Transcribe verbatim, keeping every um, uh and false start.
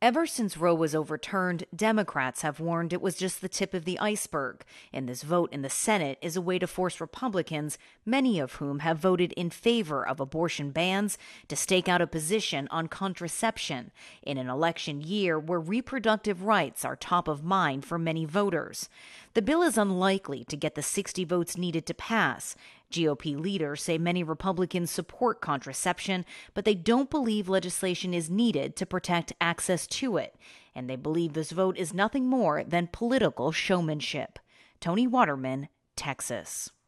Ever since Roe was overturned, Democrats have warned it was just the tip of the iceberg, and this vote in the Senate is a way to force Republicans, many of whom have voted in favor of abortion bans, to stake out a position on contraception in an election year where reproductive rights are top of mind for many voters. The bill is unlikely to get the sixty votes needed to pass. G O P leaders say many Republicans support contraception, but they don't believe legislation is needed to protect access to it, and they believe this vote is nothing more than political showmanship. Tony Waterman, Texas.